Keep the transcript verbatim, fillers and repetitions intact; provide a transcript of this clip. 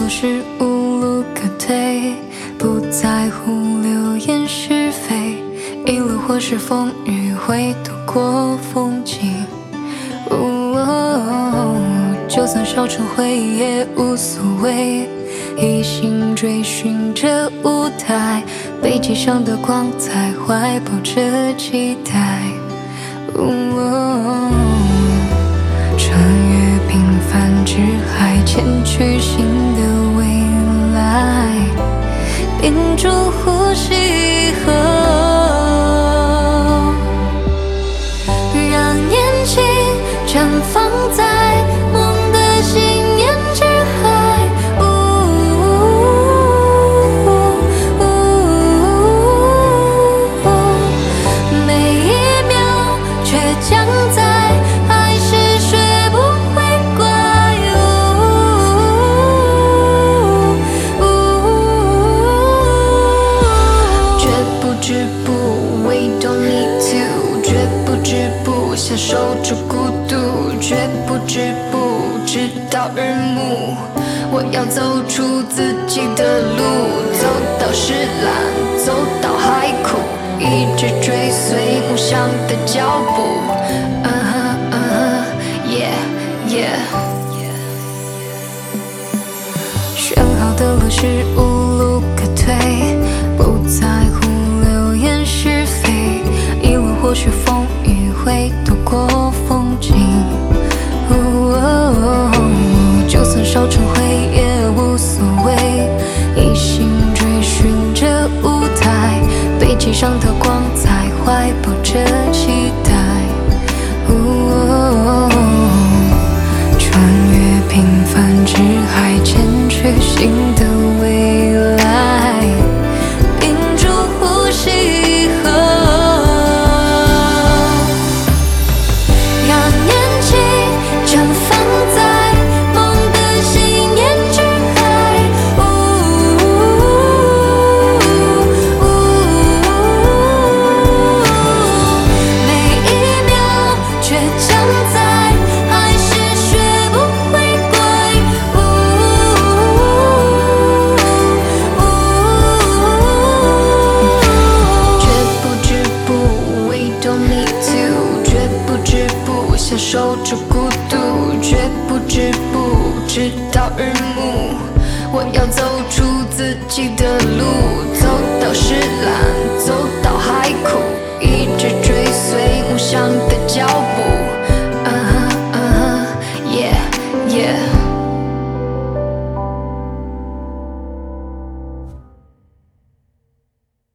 路时无路可退，不在乎流言是非，一路或是风雨会度过风景。哦，就算烧成灰也无所谓，一心追寻着舞台，背脊上的光彩，怀抱着期待。哦，穿越平凡之海，前去新的未来，屏住呼吸后，让年轻绽放在梦的信念之海。呜呜呜，每一秒倔强在爱是学不会怪。绝不止步 ，We don't need to， 绝不止步，享受着孤独。绝不止步，直到日暮。我要走出自己的路，走到石烂，走到海枯，一直追随梦想的脚步。嗯哼嗯哼 ，Yeah Yeah。选好的路是无路可退，不在乎流言是非，一路或许风雨会度过风景。哦，就算烧成灰也无所谓，一心追寻着舞台，背脊上的光彩，怀抱着期待。哦，穿越平凡之海，前去新的未来，屏住呼吸后，让年轻绽放在梦的信念之海。呜呜，每一秒倔强在爱是学不会怪。呜呜，绝不止步 ，We don't need to， 绝不止步，享受着孤独。绝不止步，直到日暮。我要走出自己的路。